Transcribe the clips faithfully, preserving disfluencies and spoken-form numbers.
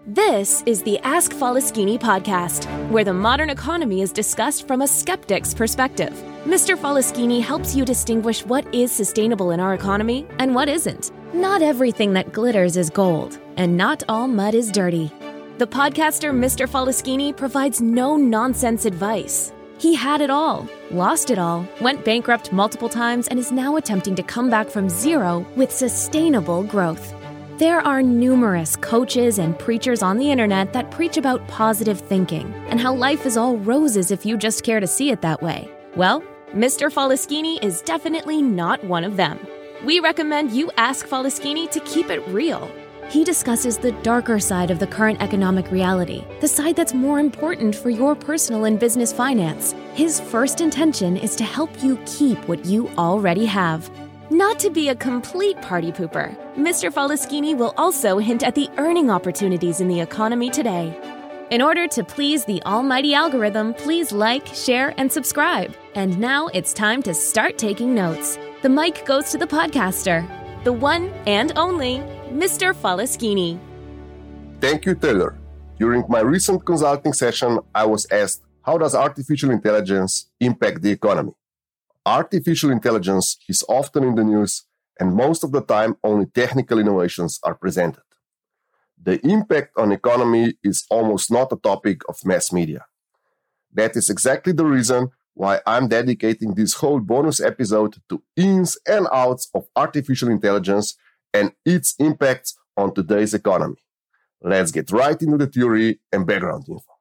This is the Ask Falaschini podcast, where the modern economy is discussed from a skeptic's perspective. Mister Falaschini helps you distinguish what is sustainable in our economy and what isn't. Not everything that glitters is gold, and not all mud is dirty. The podcaster Mister Falaschini provides no-nonsense advice. He had it all, lost it all, went bankrupt multiple times, and is now attempting to come back from zero with sustainable growth. There are numerous coaches and preachers on the internet that preach about positive thinking and how life is all roses if you just care to see it that way. Well, Mister Falaschini is definitely not one of them. We recommend you ask Falaschini to keep it real. He discusses the darker side of the current economic reality, the side that's more important for your personal and business finance. His first intention is to help you keep what you already have. Not to be a complete party pooper, Mister Falaschini will also hint at the earning opportunities in the economy today. In order to please the almighty algorithm, please like, share, and subscribe. And now it's time to start taking notes. The mic goes to the podcaster, the one and only Mister Falaschini. Thank you, Taylor. During my recent consulting session, I was asked, how does artificial intelligence impact the economy? Artificial intelligence is often in the news, and most of the time only technical innovations are presented. The impact on economy is almost not a topic of mass media. That is exactly the reason why I'm dedicating this whole bonus episode to ins and outs of artificial intelligence and its impacts on today's economy. Let's get right into the theory and background info.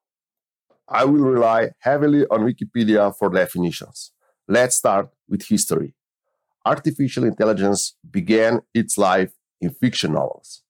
I will rely heavily on Wikipedia for definitions. Let's start with history. Artificial intelligence began its life in fiction novels.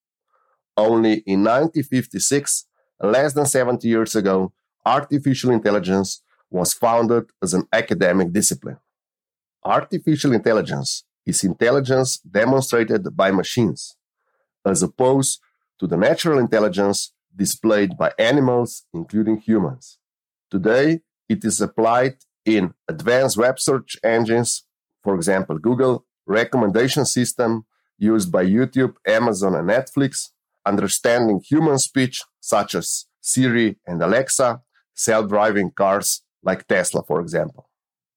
Only in nineteen fifty-six, less than seventy years ago, artificial intelligence was founded as an academic discipline. Artificial intelligence is intelligence demonstrated by machines, as opposed to the natural intelligence displayed by animals, including humans. Today, it is applied in advanced web search engines, for example, Google, recommendation system used by YouTube, Amazon, and Netflix, understanding human speech, such as Siri and Alexa, self-driving cars like Tesla, for example.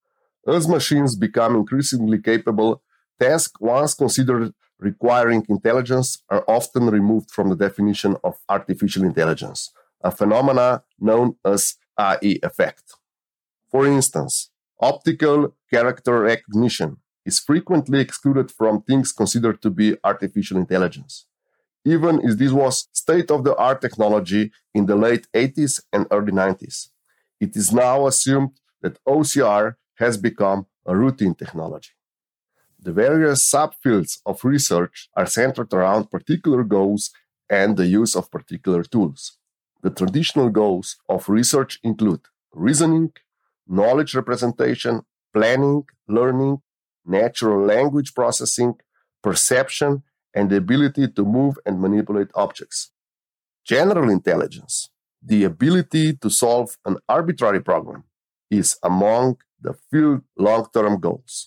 As machines become increasingly capable, tasks once considered requiring intelligence are often removed from the definition of artificial intelligence, a phenomena known as A I effect. For instance, optical character recognition is frequently excluded from things considered to be artificial intelligence, even if this was state-of-the-art technology in the late eighties and early nineties. It is now assumed that O C R has become a routine technology. The various subfields of research are centered around particular goals and the use of particular tools. The traditional goals of research include reasoning, knowledge representation, planning, learning, natural language processing, perception, and the ability to move and manipulate objects. General intelligence, the ability to solve an arbitrary problem, is among the few long-term goals.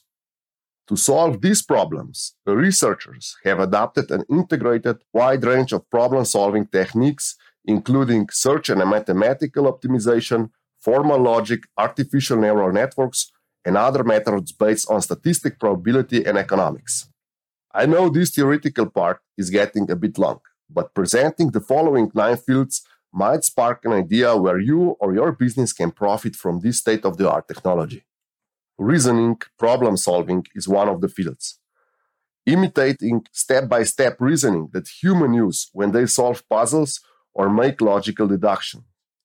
To solve these problems, the researchers have adopted an integrated wide range of problem-solving techniques, including search and mathematical optimization, formal logic, artificial neural networks, and other methods based on statistic probability and economics. I know this theoretical part is getting a bit long, but presenting the following nine fields might spark an idea where you or your business can profit from this state-of-the-art technology. Reasoning, problem-solving is one of the fields. Imitating step-by-step reasoning that humans use when they solve puzzles or make logical deduction.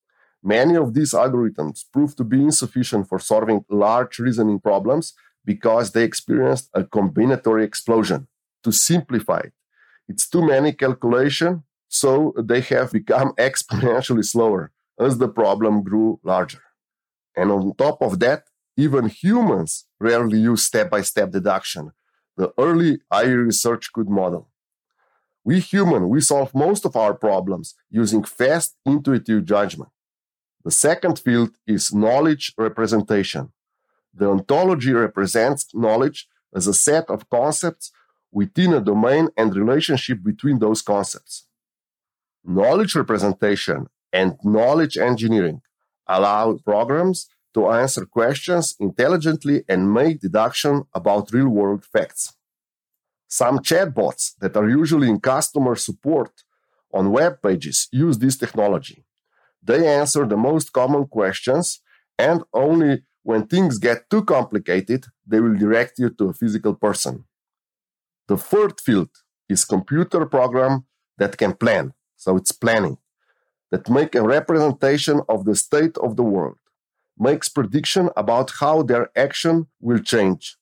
Many of these algorithms prove to be insufficient for solving large reasoning problems because they experienced a combinatory explosion. To simplify it, it's too many calculations, so they have become exponentially slower as the problem grew larger. And on top of that, even humans rarely use step-by-step deduction, the early A I research could model. We humans, we solve most of our problems using fast, intuitive judgment. The second field is knowledge representation. The ontology represents knowledge as a set of concepts within a domain and relationship between those concepts. Knowledge representation and knowledge engineering allow programs to answer questions intelligently and make deduction about real-world facts. Some chatbots that are usually in customer support on web pages use this technology. They answer the most common questions, and only when things get too complicated, they will direct you to a physical person. The third field is computer program that can plan, so it's planning, that make a representation of the state of the world, makes prediction about how their action will change,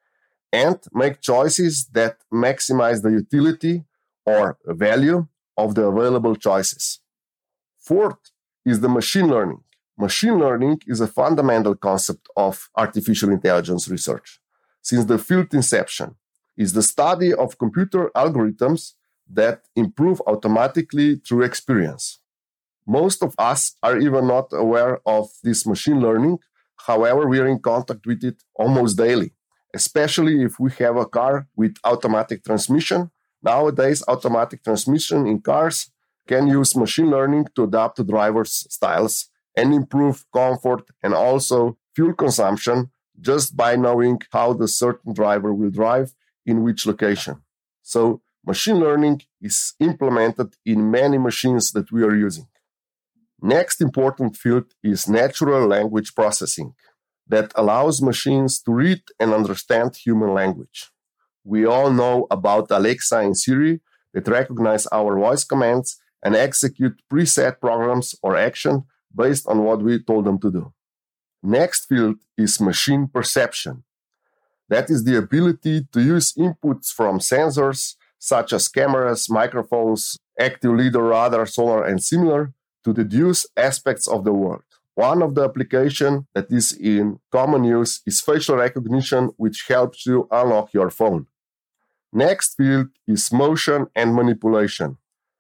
and make choices that maximize the utility or value of the available choices. Fourth is the machine learning. Machine learning is a fundamental concept of artificial intelligence research. Since the field inception, is the study of computer algorithms that improve automatically through experience. Most of us are even not aware of this machine learning. However, we are in contact with it almost daily, especially if we have a car with automatic transmission. Nowadays, automatic transmission in cars can use machine learning to adapt to drivers' styles and improve comfort and also fuel consumption just by knowing how the certain driver will drive in which location. So machine learning is implemented in many machines that we are using. Next important field is natural language processing that allows machines to read and understand human language. We all know about Alexa and Siri that recognize our voice commands and execute preset programs or action based on what we told them to do. Next field is machine perception. That is the ability to use inputs from sensors such as cameras, microphones, active lidar, radar, sonar, and similar to deduce aspects of the world. One of the applications that is in common use is facial recognition, which helps you unlock your phone. Next field is motion and manipulation.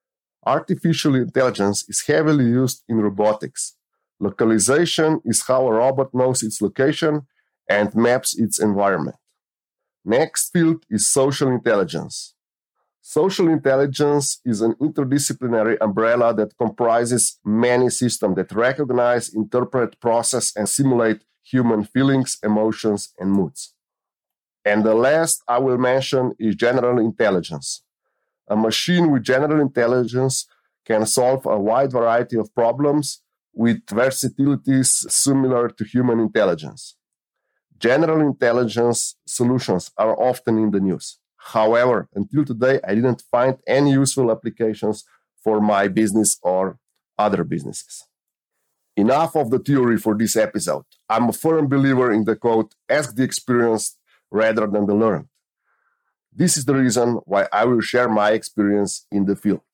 Artificial intelligence is heavily used in robotics. Localization is how a robot knows its location and maps its environment. Next field is social intelligence. Social intelligence is an interdisciplinary umbrella that comprises many systems that recognize, interpret, process, and simulate human feelings, emotions, and moods. And the last I will mention is general intelligence. A machine with general intelligence can solve a wide variety of problems with versatilities similar to human intelligence. General intelligence solutions are often in the news. However, until today, I didn't find any useful applications for my business or other businesses. Enough of the theory for this episode. I'm a firm believer in the quote, ask the experienced rather than the learned. This is the reason why I will share my experience in the field.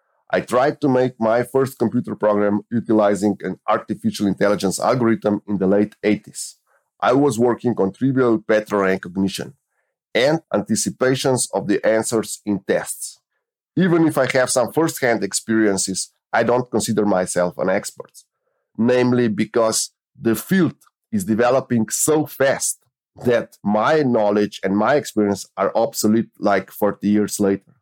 I tried to make my first computer program utilizing an artificial intelligence algorithm in the late eighties. I was working on trivial pattern recognition and anticipations of the answers in tests. Even if I have some first-hand experiences, I don't consider myself an expert, namely because the field is developing so fast that my knowledge and my experience are obsolete like forty years later.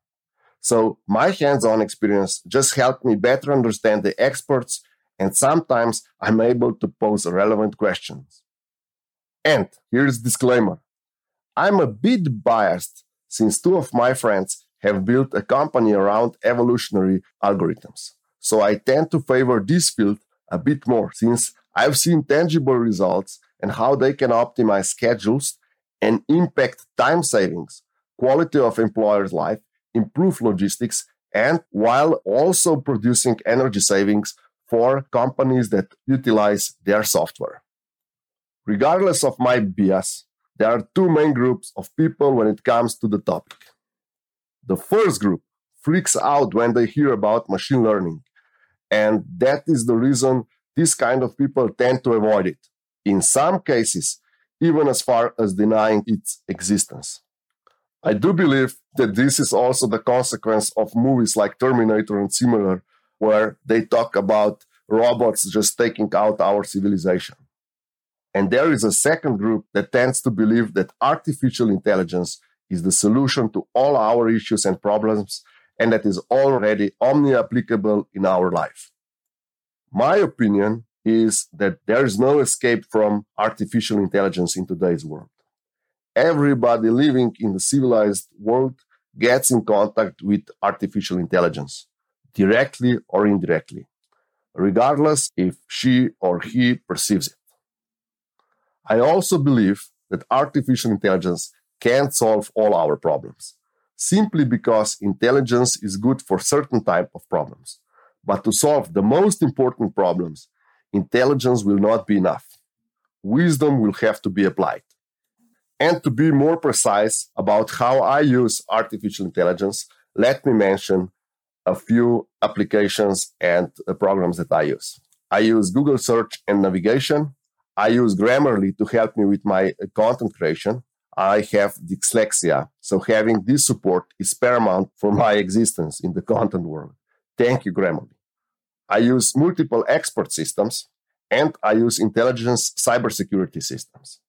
So my hands-on experience just helped me better understand the experts, and sometimes I'm able to pose relevant questions. And here's a disclaimer. I'm a bit biased since two of my friends have built a company around evolutionary algorithms. So I tend to favor this field a bit more since I've seen tangible results and how they can optimize schedules and impact time savings, quality of employers' life, improve logistics, and while also producing energy savings for companies that utilize their software. Regardless of my bias, there are two main groups of people when it comes to the topic. The first group freaks out when they hear about machine learning, and that is the reason these kind of people tend to avoid it. In some cases, even as far as denying its existence. I do believe that this is also the consequence of movies like Terminator and similar, where they talk about robots just taking out our civilization. And there is a second group that tends to believe that artificial intelligence is the solution to all our issues and problems, and that is already omni-applicable in our life. My opinion is that there is no escape from artificial intelligence in today's world. Everybody living in the civilized world gets in contact with artificial intelligence, directly or indirectly, regardless if she or he perceives it. I also believe that artificial intelligence can't solve all our problems, simply because intelligence is good for certain type of problems. But to solve the most important problems, intelligence will not be enough. Wisdom will have to be applied. And to be more precise about how I use artificial intelligence, let me mention a few applications and uh, programs that I use. I use Google Search and Navigation. I use Grammarly to help me with my uh, content creation. I have dyslexia, so having this support is paramount for my existence in the content world. Thank you, Grammarly. I use multiple expert systems, and I use intelligence cybersecurity systems.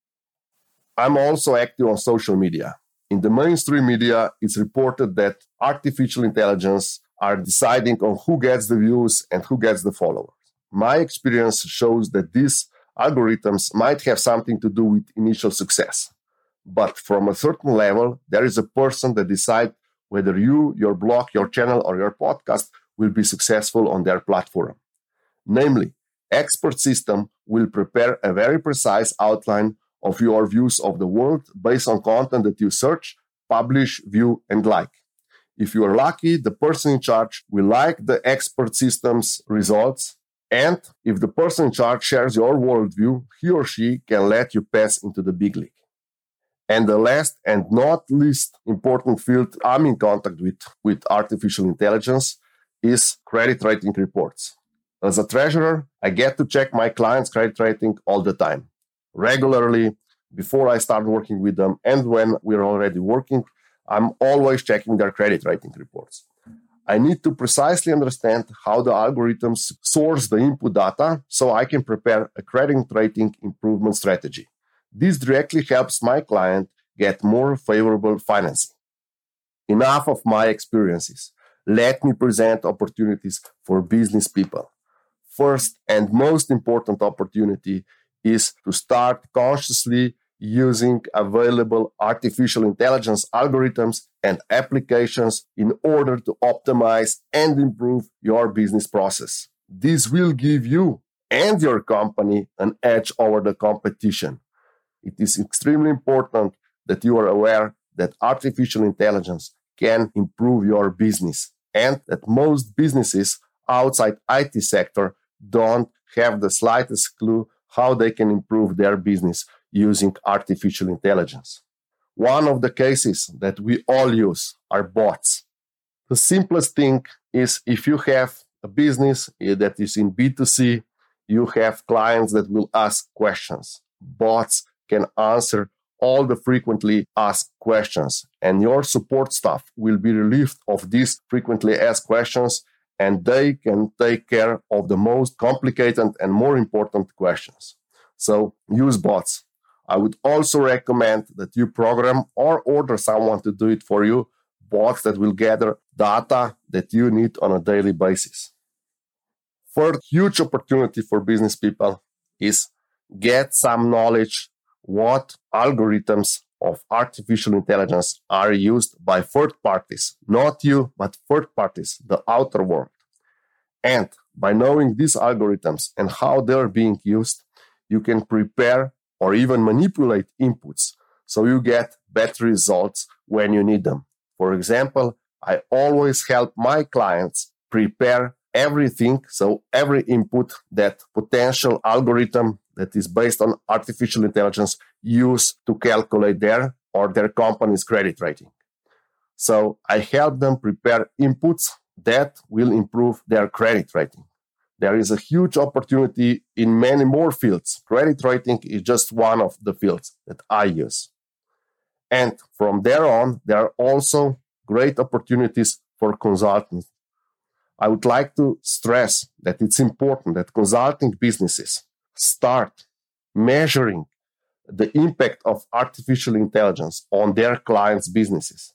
I'm also active on social media. In the mainstream media, it's reported that artificial intelligence are deciding on who gets the views and who gets the followers. My experience shows that these algorithms might have something to do with initial success. But from a certain level, there is a person that decides whether you, your blog, your channel, or your podcast will be successful on their platform. Namely, expert system will prepare a very precise outline of your views of the world based on content that you search, publish, view, and like. If you are lucky, the person in charge will like the expert system's results, and if the person in charge shares your worldview, he or she can let you pass into the big league. And the last and not least important field I'm in contact with with artificial intelligence is credit rating reports. As a treasurer, I get to check my clients' credit rating all the time, regularly, before I start working with them, and when we're already working, I'm always checking their credit rating reports. I need to precisely understand how the algorithms source the input data so I can prepare a credit rating improvement strategy. This directly helps my client get more favorable financing. Enough of my experiences. Let me present opportunities for business people. First and most important opportunity is to start consciously using available artificial intelligence algorithms and applications in order to optimize and improve your business process. This will give you and your company an edge over the competition. It is extremely important that you are aware that artificial intelligence can improve your business and that most businesses outside I T sector don't have the slightest clue how they can improve their business using artificial intelligence. One of the cases that we all use are bots. The simplest thing is if you have a business that is in B two C, you have clients that will ask questions. Bots can answer all the frequently asked questions, and your support staff will be relieved of these frequently asked questions, and they can take care of the most complicated and more important questions. So use bots. I would also recommend that you program or order someone to do it for you, bots that will gather data that you need on a daily basis. Third huge opportunity for business people is get some knowledge what algorithms of artificial intelligence are used by third parties, not you, but third parties, the outer world. And by knowing these algorithms and how they're being used, you can prepare or even manipulate inputs so you get better results when you need them. For example, I always help my clients prepare everything, so every input that potential algorithm that is based on artificial intelligence use to calculate their or their company's credit rating. So I help them prepare inputs that will improve their credit rating. There is a huge opportunity in many more fields. Credit rating is just one of the fields that I use. And from there on, there are also great opportunities for consultants. I would like to stress that it's important that consulting businesses start measuring the impact of artificial intelligence on their clients' businesses.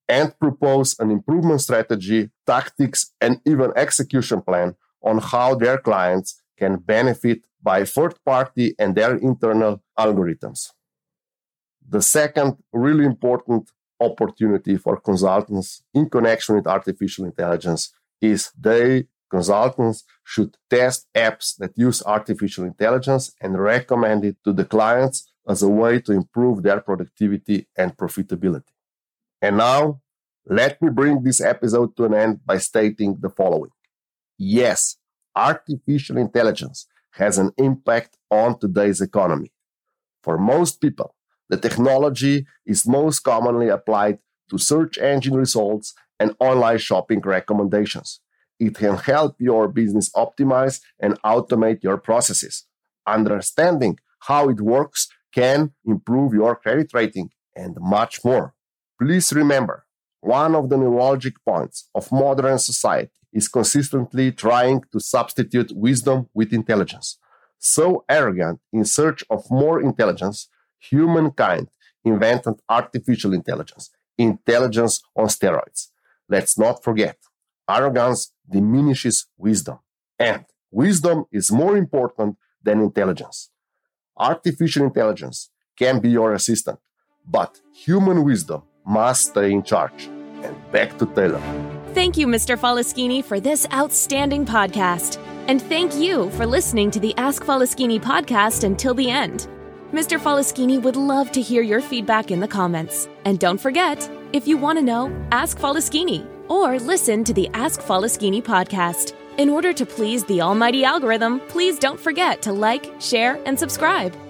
and propose an improvement strategy, tactics, and even execution plan on how their clients can benefit by third-party and their internal algorithms. The second really important opportunity for consultants in connection with artificial intelligence is they, consultants, should test apps that use artificial intelligence and recommend it to the clients as a way to improve their productivity and profitability. And now, let me bring this episode to an end by stating the following. Yes, artificial intelligence has an impact on today's economy. For most people, the technology is most commonly applied to search engine results and online shopping recommendations. It can help your business optimize and automate your processes. Understanding how it works can improve your credit rating and much more. Please remember, one of the neurologic points of modern society is consistently trying to substitute wisdom with intelligence. So arrogant in search of more intelligence, humankind invented artificial intelligence, intelligence on steroids. Let's not forget, arrogance diminishes wisdom, and wisdom is more important than intelligence. Artificial intelligence can be your assistant, but human wisdom must stay in charge. And back to Taylor. Thank you, Mister Foloschini, for this outstanding podcast. And thank you for listening to the Ask Foloschini podcast until the end. Mister Foloschini would love to hear your feedback in the comments. And don't forget, if you want to know, ask Foloschini or listen to the Ask Foloschini podcast. In order to please the almighty algorithm, please don't forget to like, share, and subscribe.